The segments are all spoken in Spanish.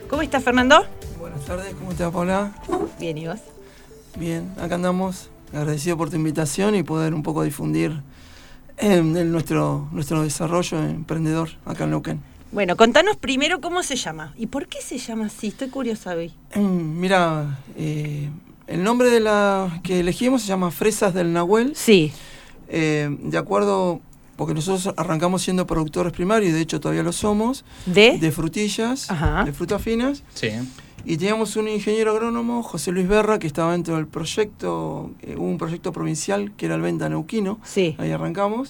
¿Cómo estás, Fernando? Buenas tardes, ¿cómo te va, Paula? Bien, ¿y vos? Bien, acá andamos, agradecido por tu invitación y poder un poco difundir nuestro desarrollo emprendedor acá en Neuquén. Bueno, contanos primero cómo se llama y por qué se llama así, estoy curiosa hoy. Mira, el nombre de la que elegimos se llama Fresas del Nahuel. Sí. De acuerdo, porque nosotros arrancamos siendo productores primarios y de hecho todavía lo somos, ¿De frutillas, Ajá. de frutas finas. Sí. Y teníamos un ingeniero agrónomo, José Luis Berra, que estaba dentro del proyecto, hubo un proyecto provincial que era el Venta Neuquino, Sí. ahí arrancamos.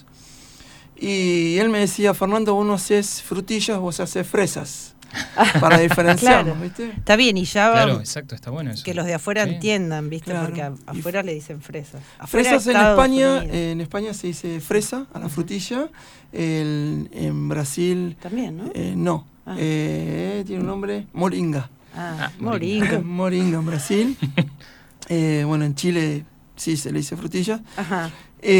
Y él me decía, Fernando, vos no haces frutillas, vos haces fresas, para diferenciarnos, Claro. ¿viste? Está bien, y ya Claro, va, exacto, está bueno eso. que los de afuera Sí. entiendan, ¿viste? Claro. Porque Y afuera le dicen fresas. Afuera Fresas de en Estados España, Unidos. en España se dice fresa a la frutilla, en Brasil También, ¿no? no, Ah. tiene un nombre, moringa. Moringa. Moringa en Brasil. Bueno, en Chile sí se le dice frutilla. Ajá.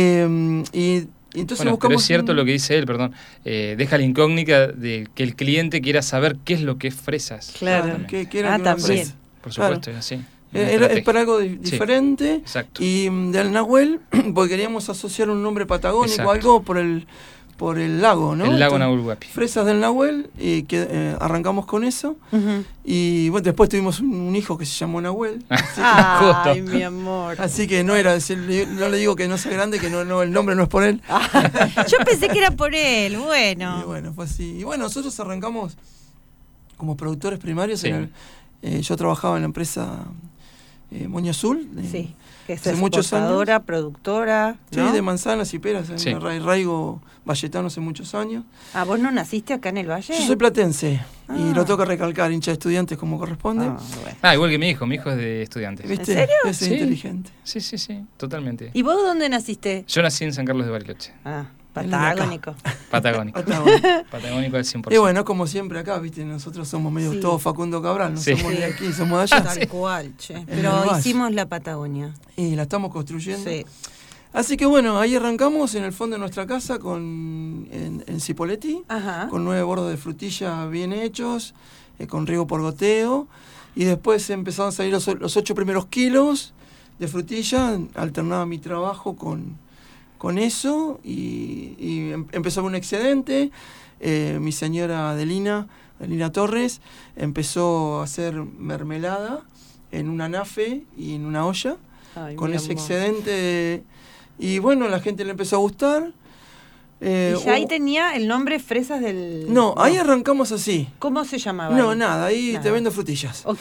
Y entonces Bueno, pero buscamos es cierto lo que dice él, perdón. Deja la incógnita de que el cliente quiera saber qué es lo que es fresas. Claro. ¿Qué era que una también. fresa? Por supuesto, es así. Una Es estrategia. para algo Sí. diferente. Exacto. Y del Nahuel, porque queríamos asociar un nombre patagónico, Exacto. algo por el lago, ¿no? El lago Entonces, Nahuel Huapi. Fresas del Nahuel, y que arrancamos con eso. Ujú. Y bueno, después tuvimos un hijo que se llamó Nahuel. Ay, mi amor. Así que no era, no le digo que no sea grande, que no el nombre no es por él. Yo pensé que era por él, Y bueno. bueno, fue así. Y bueno, nosotros arrancamos como productores primarios. Sí. Yo trabajaba en la empresa Moño Azul. Sí, que es hace muchos exportadora, productora, Sí, ¿no? de manzanas y peras en Sí. Arraigo Valletano hace muchos años. Ah, ¿vos no naciste acá en el Valle? Yo soy platense Ah. y lo tengo que recalcar, hincha de estudiantes como corresponde. Ah, bueno. Igual que mi hijo es de estudiantes. ¿Viste? ¿En serio? Es Sí. inteligente. Sí, totalmente. ¿Y vos dónde naciste? Yo nací en San Carlos de Bariloche, Ah, Él es de acá. patagónico. patagónico. Patagónico. Patagónico al 100%. Y bueno, como siempre acá, ¿viste? Nosotros somos medio Sí. todos Facundo Cabral, no Sí. somos de aquí, somos de allá. Tal cual, che. el Pero Valle. hicimos la Patagonia. Y la estamos construyendo. Sí. Así que bueno, ahí arrancamos en el fondo de nuestra casa en Cipolletti, Ajá. con 9 bordos de frutilla bien hechos, con riego por goteo, y después empezaron a salir los 8 primeros kilos de frutilla, alternaba mi trabajo con eso, y empezó un excedente. Mi señora Adelina Torres, empezó a hacer mermelada en un anafe y en una olla, Ay, con mi ese amor. excedente. Y bueno, la gente le empezó a gustar. Y ya ahí tenía el nombre Fresas del... No, ahí arrancamos así. ¿Cómo se llamaba? No, ahí? nada, ahí Nada. te vendo frutillas. Ok.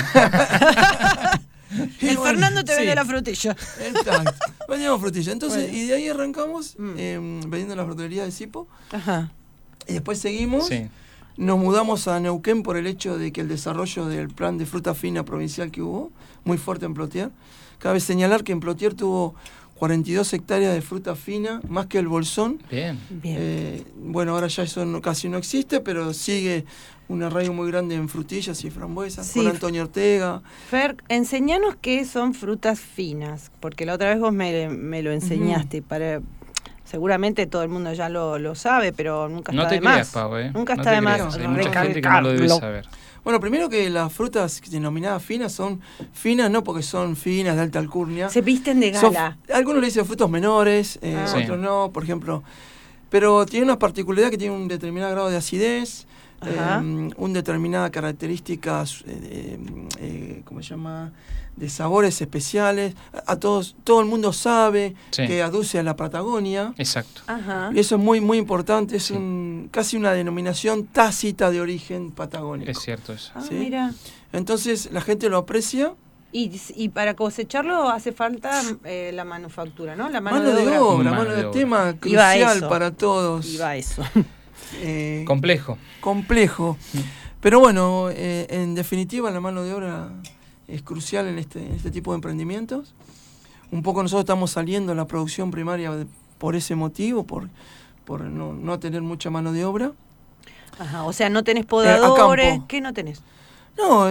Y El bueno, Fernando te sí, vende la frutilla. Exacto. Vendíamos frutillas. Entonces, Bueno. y de ahí arrancamos Mm. vendiendo la frutería de Cipo. Ajá. Y después seguimos. Sí. Nos mudamos a Neuquén por el hecho de que el desarrollo del plan de fruta fina provincial que hubo, muy fuerte en Plotier. Cabe señalar que en Plotier tuvo 42 hectáreas de fruta fina, más que el Bolsón. Bien. Bien. Bueno, ahora ya eso casi no existe, pero sigue un arraigo muy grande en frutillas y frambuesas, Sí. con Antonio Ortega. Fer, enseñanos qué son frutas finas, porque la otra vez vos me lo enseñaste. Seguramente todo el mundo ya lo sabe, pero nunca No está te de creas, más. Pau, Nunca No está te de más creas. Hay mucha gente que no lo debe recalcarlo. saber. Bueno, primero que las frutas denominadas finas son finas no porque son finas de alta alcurnia. Se visten de Son- gala. algunos le dicen frutos menores, Ah. Sí. otros no, por ejemplo. Pero tiene una particularidad que tiene un determinado grado de acidez, Ajá. una determinada característica, ¿cómo se llama?, de sabores especiales. Todo el mundo sabe Sí. que aduce a la Patagonia. Exacto. Ajá. Y eso es muy, muy importante, es Sí. casi una denominación tácita de origen patagónico. Es cierto eso. Ah, ¿sí? mira. Entonces la gente lo aprecia. Y para cosecharlo hace falta la manufactura, ¿no? La Mano de obra, Mano mano de de obra. tema Iba a crucial eso. para todos. Y va eso. Complejo. Complejo. Pero bueno, en definitiva la mano de obra es crucial en este tipo de emprendimientos. Un poco nosotros estamos saliendo de la producción primaria por ese motivo, por no tener mucha mano de obra. Ajá, o sea, no tenés podadores. campo. ¿Qué no tenés? No,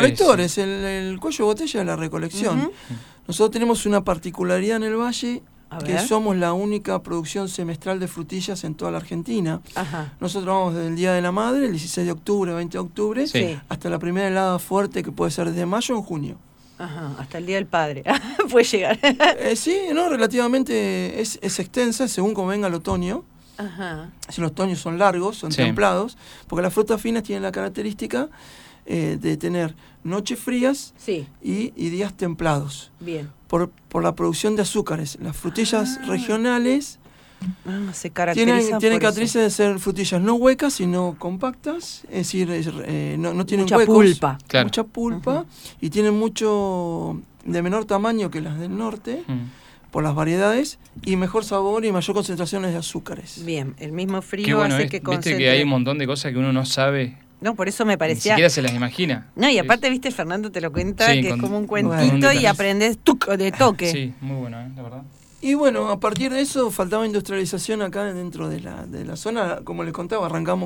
Recolectores. el cuello de botella de la recolección. Ujú. Nosotros tenemos una particularidad en el valle, A que ver. somos la única producción semestral de frutillas en toda la Argentina. Ajá. Nosotros vamos desde el Día de la Madre, el 16 de octubre, 20 de octubre, Sí. hasta la primera helada fuerte que puede ser desde mayo en junio. Ajá, hasta el Día del Padre. Puede llegar. Sí, no, relativamente es extensa según como venga el otoño. Ajá. Si los otoños son largos, son Sí. templados, porque las frutas finas tienen la característica de tener noches frías Sí, y días templados. bien. Por la producción de azúcares. Las frutillas regionales Se tienen caracterizan por eso. características de ser frutillas no huecas, sino compactas, es decir, no tienen Mucha huecos, pulpa. Claro. mucha pulpa, y tienen mucho de menor tamaño que las del norte, por las variedades, y mejor sabor y mayor concentraciones de azúcares. Bien, el mismo frío Qué bueno hace es, que viste concentre. que hay un montón de cosas que uno no sabe, No, por eso me ni parecía... siquiera se las imagina. No, y aparte, viste, Fernando te lo cuenta, Sí, que es con- como un con un cuentito y detalle. aprendes de toque. Sí, muy bueno, la verdad. Y bueno, a partir de eso faltaba industrialización acá dentro de la zona. Como les contaba, arrancamos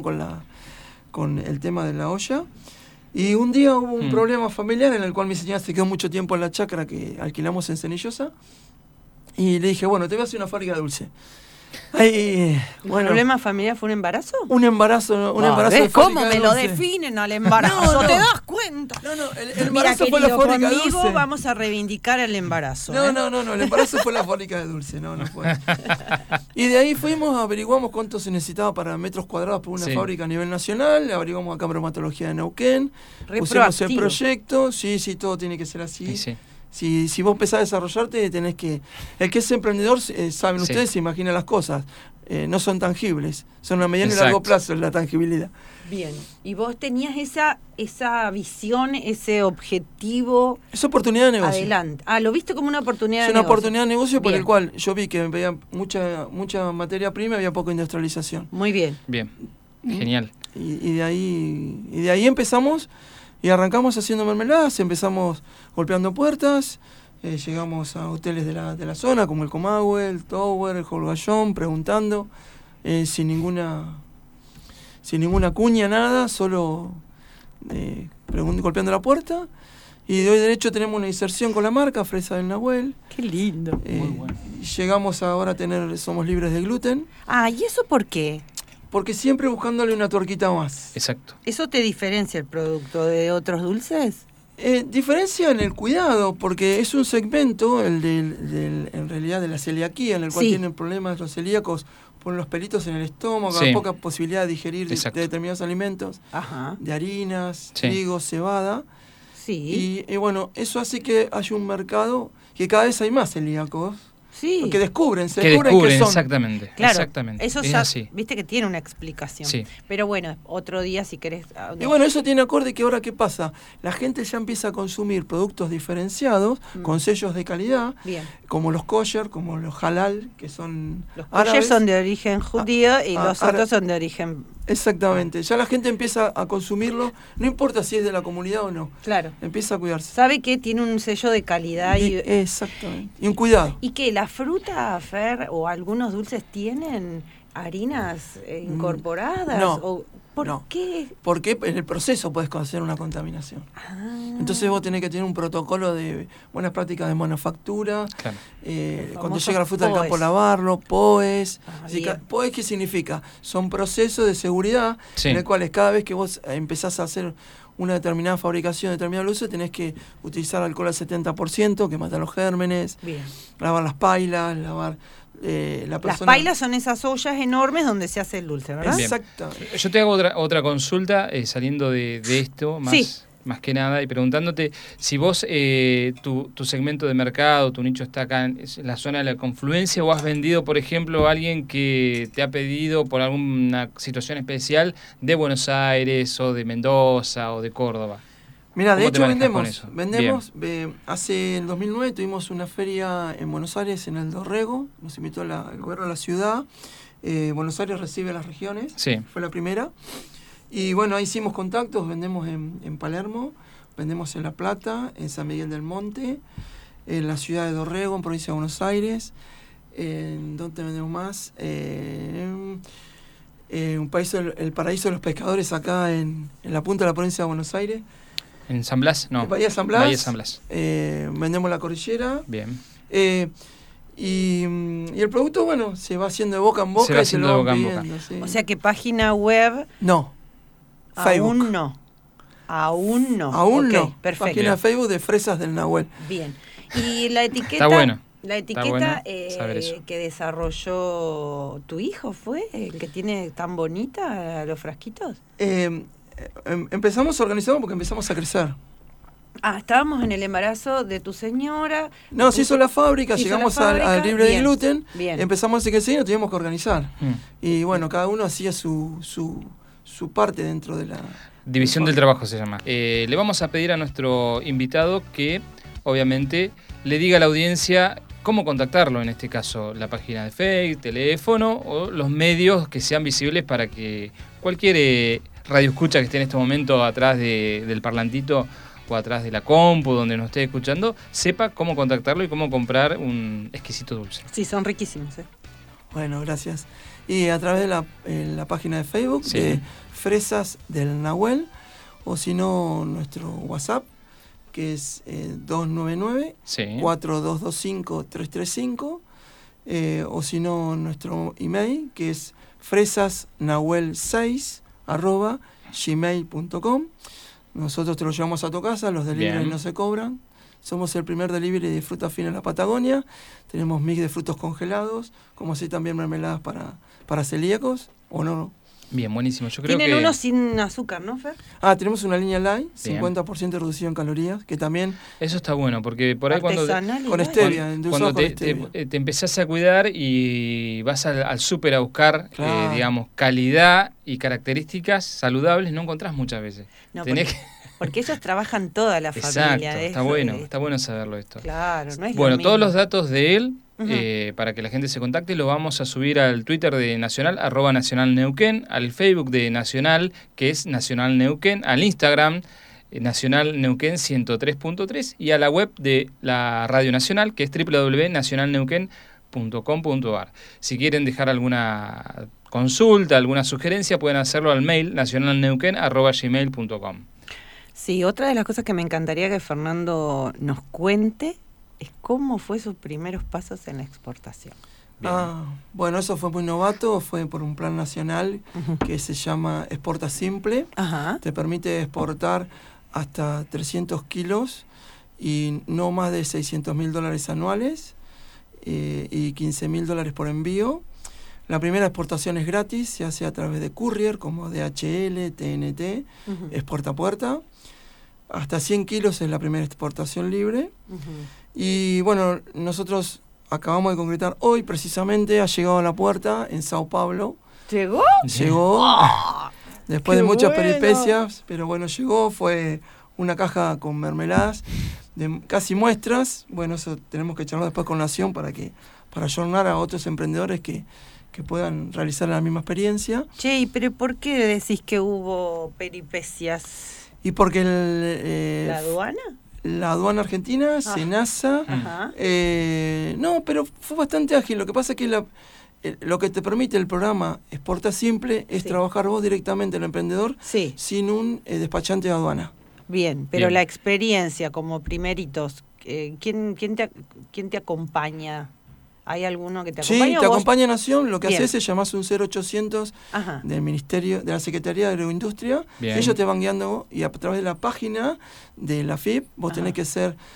con el tema de la olla. Y un día hubo un problema familiar en el cual mi señora se quedó mucho tiempo en la chacra que alquilamos en Cenillosa. Y le dije, bueno, te voy a hacer una fábrica de dulce. Ahí, ¿El bueno, problema familiar fue un embarazo? un embarazo ¿Ves de cómo fábrica de me lo dulce. definen al embarazo? No, no. ¿Te das cuenta? No, el Mira, embarazo fue querido, la fábrica de conmigo dulce. vamos a reivindicar el embarazo. No, ¿eh? no, el embarazo fue la fábrica de dulce, no fue. Y de ahí fuimos, averiguamos cuánto se necesitaba para metros cuadrados por una Sí. fábrica a nivel nacional, averiguamos acá bromatología de Neuquén, Re pusimos el proactivo. proyecto, sí, todo tiene que ser así. Y sí. Si vos empezás a desarrollarte, tenés que... El que es emprendedor, saben Sí. ustedes, se imagina las cosas, no son tangibles, son a mediano y largo Exacto. plazo la tangibilidad. Bien. ¿Y vos tenías esa visión, ese objetivo Es oportunidad de negocio. adelante? Ah, lo viste como una oportunidad Es de una negocio. oportunidad de negocio por Bien. el cual yo vi que había mucha materia prima y había poca industrialización. Muy bien. Bien, genial. Y de ahí empezamos y arrancamos haciendo mermeladas, empezamos golpeando puertas, llegamos a hoteles de la zona como el Comahue, el Tower, el Holgallón, preguntando, sin ninguna cuña, nada, solo golpeando la puerta. Y de hoy derecho tenemos una inserción con la marca Fresa del Nahuel. Qué lindo. Muy bueno. Y llegamos ahora a somos libres de gluten, Ah, ¿y eso por qué? porque siempre buscándole una tuerquita más. Exacto. ¿Eso te diferencia el producto de otros dulces? Diferencia en el cuidado, porque es un segmento, en realidad de la celiaquía, en el cual Sí. tienen problemas los celíacos por los pelitos en el estómago, Sí. poca posibilidad de digerir de Exacto. determinados alimentos, Ajá. de harinas, Sí. trigo, cebada. Sí. Y bueno, eso hace que haya un mercado que cada vez hay más celíacos, Sí. que descubren Que qué descubren, son. exactamente. Claro, Exactamente. eso es ya, así. viste que tiene una explicación. Sí. Pero bueno, otro día si querés... Y bueno, eso tiene acorde que ahora, ¿qué pasa? La gente ya empieza a consumir productos diferenciados, con sellos de calidad, Bien. como los kosher, como los halal, que son Los árabes. kosher son de origen judío y los ahora- otros son de origen... Exactamente, ya la gente empieza a consumirlo, no importa si es de la comunidad o no, Claro. empieza a cuidarse. Sabe que tiene un sello de calidad y... Exactamente, y un cuidado. ¿Y que la fruta, Fer, o algunos dulces tienen harinas incorporadas? no, ¿O ¿Por no. qué? Porque en el proceso puedes hacer una contaminación. Entonces vos tenés que tener un protocolo de buenas prácticas de manufactura, Claro. cuando famosos llega la fruta del campo POEs. lavarlo, POEs. Así bien. que, ¿POEs qué significa? Son procesos de seguridad Sí. en el cual cada vez que vos empezás a hacer una determinada fabricación, determinado uso, tenés que utilizar alcohol al 70%, que mata los gérmenes, Bien. lavar las pailas, lavar la Las persona... pailas son esas ollas enormes donde se hace el dulce, ¿verdad? Bien. Exactamente. Yo te hago otra consulta saliendo de esto, Sí. más que nada, y preguntándote si vos, tu segmento de mercado, tu nicho está acá en la zona de la confluencia, o has vendido, por ejemplo, a alguien que te ha pedido por alguna situación especial de Buenos Aires o de Mendoza o de Córdoba. Mira, de ¿Cómo te hecho manejas con eso? vendemos, hace el 2009 tuvimos una feria en Buenos Aires, en el Dorrego, nos invitó el gobierno de la ciudad, Buenos Aires recibe a las regiones, Sí. fue la primera, y bueno, ahí hicimos contactos, vendemos en Palermo, vendemos en La Plata, en San Miguel del Monte, en la ciudad de Dorrego, en provincia de Buenos Aires, en ¿dónde vendemos más? Un paraíso de los pescadores acá en la punta de la provincia de Buenos Aires. ¿En San Blas? No. Bahía San Blas. Bahía San Blas. Vendemos la cordillera. Bien. Y el producto, bueno, se va haciendo de boca en boca. Se va y se haciendo lo de van boca en pidiendo, sí. O sea que página web No, Facebook. aún no. Aún no. Aún Ok, no. Perfecto. Página de Facebook de Fresas del Nahuel. Bien. Y la etiqueta. Está bueno. La etiqueta bueno saber eso. que desarrolló tu hijo fue el que tiene tan bonita los frasquitos. Empezamos a organizarlo porque empezamos a crecer. Ah, estábamos en el embarazo de tu señora. No, se hizo la fábrica, Se hizo llegamos la fábrica, al libre de bien, gluten, bien. empezamos a crecer y nos tuvimos que organizar. Mm. Y bueno, cada uno hacía su parte dentro de la... División del trabajo se llama. Le vamos a pedir a nuestro invitado que, obviamente, le diga a la audiencia cómo contactarlo, en este caso, la página de Facebook, teléfono o los medios que sean visibles para que cualquier radioescucha que esté en este momento atrás del parlantito o atrás de la compu donde nos esté escuchando, sepa cómo contactarlo y cómo comprar un exquisito dulce. Sí, son riquísimos. Bueno, gracias. Y a través de la página de Facebook, Sí. de Fresas del Nahuel, o si no, nuestro WhatsApp, que es 299 Sí. 4225-335, o si no, nuestro email, que es fresasnahuel6@gmail.com. Nosotros te lo llevamos a tu casa, los deliveries Bien. no se cobran. Somos el primer delivery de frutas finas en la Patagonia. Tenemos mix de frutos congelados, como así también mermeladas para celíacos, o no. Bien, buenísimo. Yo creo Tienen que... uno sin azúcar, ¿no, Fer? Tenemos una línea light, Bien. 50% reducido en calorías, que también Eso está bueno, porque por ahí cuando... Artesanal y con light. stevia, endulzado Cuando con te stevia. empezás a cuidar y vas al súper a buscar, Claro. digamos, calidad y características saludables, no encontrás muchas veces. No, Tenés porque ellos trabajan toda la Exacto, familia. está eso bueno, es- está bueno saberlo esto. Claro, no es Bueno, lo todos mismo. los datos de él, Ujú. para que la gente se contacte, lo vamos a subir al Twitter de Nacional, @Nacional Neuquén, al Facebook de Nacional, que es Nacional Neuquén, al Instagram, Nacional Neuquén 103.3, y a la web de la Radio Nacional, que es www.nacionalneuquén.com.ar. Si quieren dejar alguna consulta, alguna sugerencia, pueden hacerlo al mail nacionalneuquén@gmail.com. Sí, otra de las cosas que me encantaría que Fernando nos cuente es cómo fue sus primeros pasos en la exportación. Bien. Bueno, eso fue muy novato, fue por un plan nacional Ujú. que se llama Exporta Simple. Ajá. Te permite exportar hasta 300 kilos y no más de $600.000 anuales, y $15.000 por envío. La primera exportación es gratis, se hace a través de courier como DHL, TNT, Ujú. es puerta a puerta. Hasta 100 kilos es la primera exportación libre. Ujú. Y bueno, nosotros acabamos de concretar hoy precisamente, ha llegado a la puerta en Sao Paulo. ¿Llegó? Llegó después ¡Qué de muchas bueno! peripecias, pero bueno, llegó, fue una caja con mermeladas, de casi muestras. Bueno, eso tenemos que charlar después con Nación para ayornar a otros emprendedores que puedan realizar la misma experiencia. Che, pero ¿por qué decís que hubo peripecias? Y porque ¿La aduana? la aduana argentina, SENASA, Ajá. no, pero fue bastante ágil. Lo que pasa es que lo que te permite el programa Exporta Simple es Sí. trabajar vos directamente, el emprendedor, Sí, sin un despachante de aduana. bien, pero Bien. la experiencia como primeritos, ¿quién te acompaña? ¿Hay alguno que te Sí, acompaña? te o vos? acompaña Nación, lo que Bien. haces es llamás un 0800 Ajá. del Ministerio, de la Secretaría de Agroindustria, Bien. ellos te van guiando y a través de la página de la FIP, vos Ajá. tenés que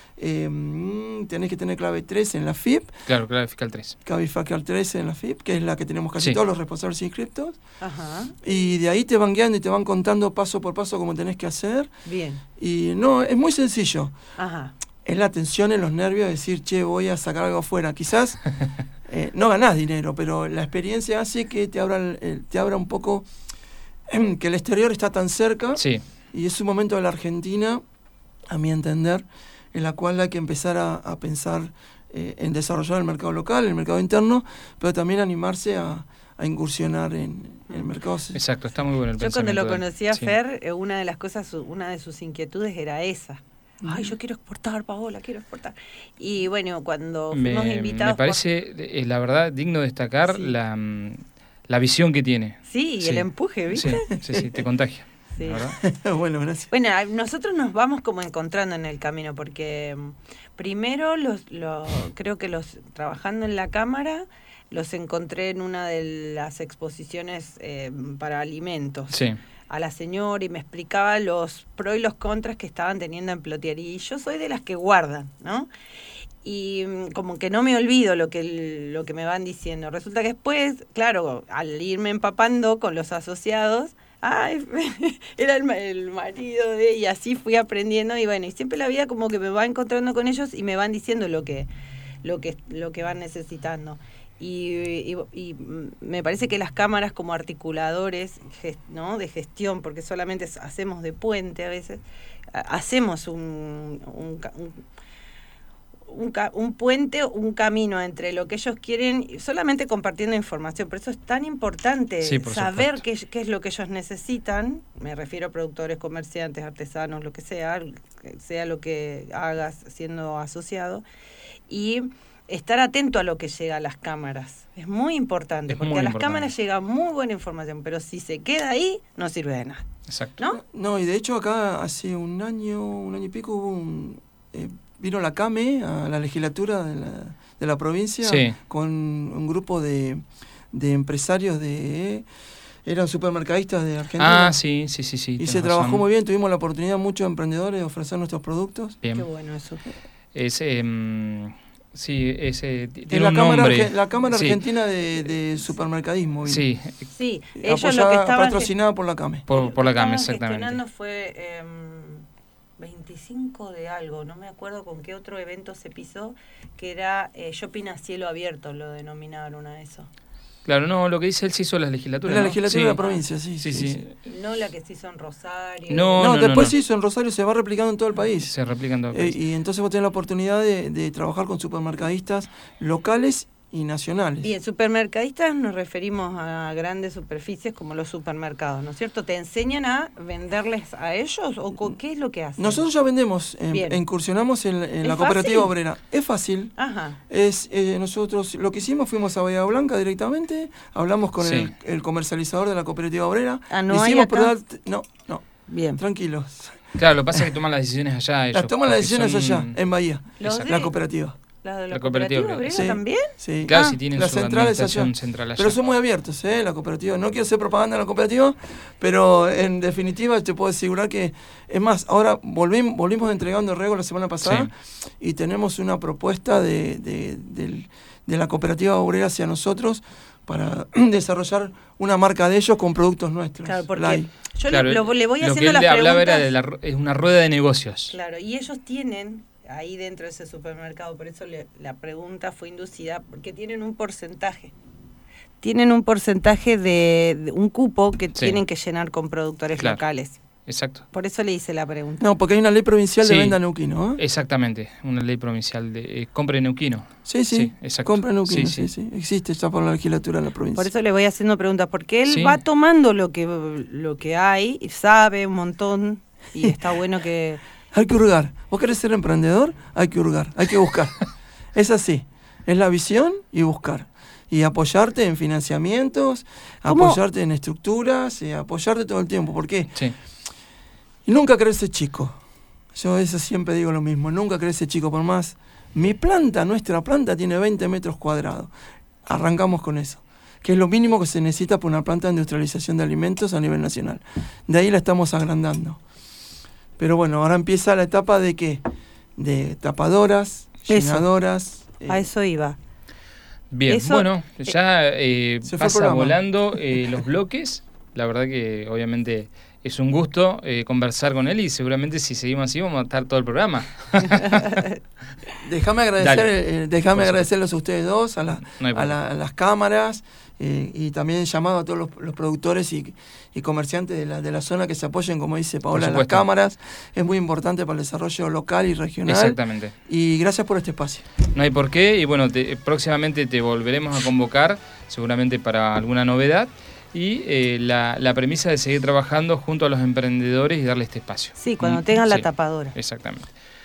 tener clave 3 en la FIP, Claro, clave fiscal 3. clave fiscal 3 en la FIP, que es la que tenemos casi Sí. todos los responsables inscriptos, Ajá. y de ahí te van guiando y te van contando paso por paso cómo tenés que hacer, Bien. y no, es muy sencillo. Ajá. Es la tensión en los nervios de decir, che, voy a sacar algo afuera. Quizás no ganás dinero, pero la experiencia hace que te abra un poco, que el exterior está tan cerca, Sí, y es un momento de la Argentina, a mi entender, en la cual hay que empezar a pensar en desarrollar el mercado local, el mercado interno, pero también animarse a incursionar en el mercado. exacto, está muy bueno el Yo cuando lo pensamiento de él. conocí a Sí. Fer, una de sus inquietudes era esa. Ay, yo quiero exportar, Paola, quiero exportar. Y bueno, cuando fuimos invitados... Me parece, la verdad, digno destacar Sí. la visión que tiene. Sí, y Sí. el empuje, ¿viste? Sí, te contagia. Sí. ¿verdad? Bueno, gracias. Bueno, nosotros nos vamos como encontrando en el camino, porque primero creo que trabajando en la cámara, los encontré en una de las exposiciones para alimentos. Sí. A la señora y me explicaba los pros y los contras que estaban teniendo en Plotieri. Y yo soy de las que guardan, ¿no? Y como que no me olvido lo que me van diciendo. Resulta que después, claro, al irme empapando con los asociados, era el marido de ella, así fui aprendiendo y bueno, y siempre la vida como que me va encontrando con ellos y me van diciendo lo que van necesitando. Y me parece que las cámaras como articuladores, ¿no?, de gestión, porque solamente hacemos de puente a veces, hacemos un puente, un camino entre lo que ellos quieren, solamente compartiendo información. Por eso es tan importante saber qué es lo que ellos necesitan. Me refiero a productores, comerciantes, artesanos, lo que sea lo que hagas siendo asociado. Y estar atento a lo que llega a las cámaras. Es muy importante, porque a las cámaras llega muy buena información, pero si se queda ahí, no sirve de nada. Exacto. No, y de hecho acá hace un año y pico vino la CAME a la legislatura de la provincia, sí, con un grupo de empresarios eran supermercadistas de Argentina. Ah, sí. Y se trabajó muy bien, tuvimos la oportunidad, muchos emprendedores, de ofrecer nuestros productos. Bien. Qué bueno eso. Tiene un nombre. La Cámara Argentina de Supermercadismo. Sí. Sí, ellos lo que estaban patrocinada por la CAME. Por la CAME, exactamente. Gestionando fue 25 de algo, no me acuerdo con qué otro evento se pisó, que era Shopping a cielo abierto, lo denominaron a eso. Claro, no, lo que dice él se hizo en la legislatura. En la legislatura de la provincia, sí. No la que se hizo en Rosario. No, después se hizo en Rosario, se va replicando en todo el país. Se replica en todo el país. Y entonces vos tenés la oportunidad de trabajar con supermercadistas locales y nacionales. Y en supermercadistas nos referimos a grandes superficies como los supermercados, ¿no es cierto? ¿Te enseñan a venderles a ellos o qué es lo que hacen? Nosotros ya vendemos, incursionamos en la cooperativa obrera. Es fácil. Ajá. Nosotros lo que hicimos, fuimos a Bahía Blanca directamente, hablamos con el comercializador de la cooperativa obrera. ¿No hay acá? No. Bien. Tranquilos. Claro, lo que pasa es que toman las decisiones allá ellos. Toman las decisiones allá, en Bahía, la cooperativa. ¿La de la cooperativa obrera también? Sí. Claro, si tienen las su centrales administración central allá. Pero son muy abiertos, la cooperativa. No quiero hacer propaganda de la cooperativa, pero en definitiva te puedo asegurar que, es más, ahora volvimos entregando Rego la semana pasada y tenemos una propuesta de la cooperativa obrera hacia nosotros para desarrollar una marca de ellos con productos nuestros. Claro, porque yo le voy haciendo las preguntas. Lo que él hablaba era es una rueda de negocios. Claro, y ellos tienen ahí dentro de ese supermercado, por eso la pregunta fue inducida, porque tienen un porcentaje. Tienen un porcentaje de un cupo que tienen que llenar con productores locales. Exacto. Por eso le hice la pregunta. No, porque hay una ley provincial de venta neuquino, ¿eh? Exactamente, una ley provincial de compra neuquino. Sí, exacto. Compra neuquino, sí. Existe ya por la legislatura de la provincia. Por eso le voy haciendo preguntas, porque él va tomando lo que hay y sabe un montón y está bueno que... Hay que hurgar. ¿Vos querés ser emprendedor? Hay que hurgar, hay que buscar. Es así. Es la visión y buscar. Y apoyarte en financiamientos, apoyarte en estructuras, apoyarte todo el tiempo. ¿Por qué? Sí. Y nunca creerse chico. Yo eso siempre digo lo mismo. Nunca creerse chico, por más. Nuestra planta tiene 20 metros cuadrados. Arrancamos con eso. Que es lo mínimo que se necesita para una planta de industrialización de alimentos a nivel nacional. De ahí la estamos agrandando. Pero bueno, ahora empieza la etapa de ¿qué? De tapadoras, llenadoras. A eso iba. Bien, bueno, ya pasa volando los bloques. La verdad que obviamente es un gusto conversar con él y seguramente si seguimos así vamos a estar todo el programa. Déjame agradecerles a ustedes dos, a las cámaras. Y también llamado a todos los productores y comerciantes de la zona que se apoyen, como dice Paola, en las cámaras. Es muy importante para el desarrollo local y regional. Exactamente. Y gracias por este espacio. No hay por qué, y bueno, próximamente te volveremos a convocar, seguramente para alguna novedad, y la premisa de seguir trabajando junto a los emprendedores y darle este espacio. Sí, cuando tengan la tapadora. Exactamente.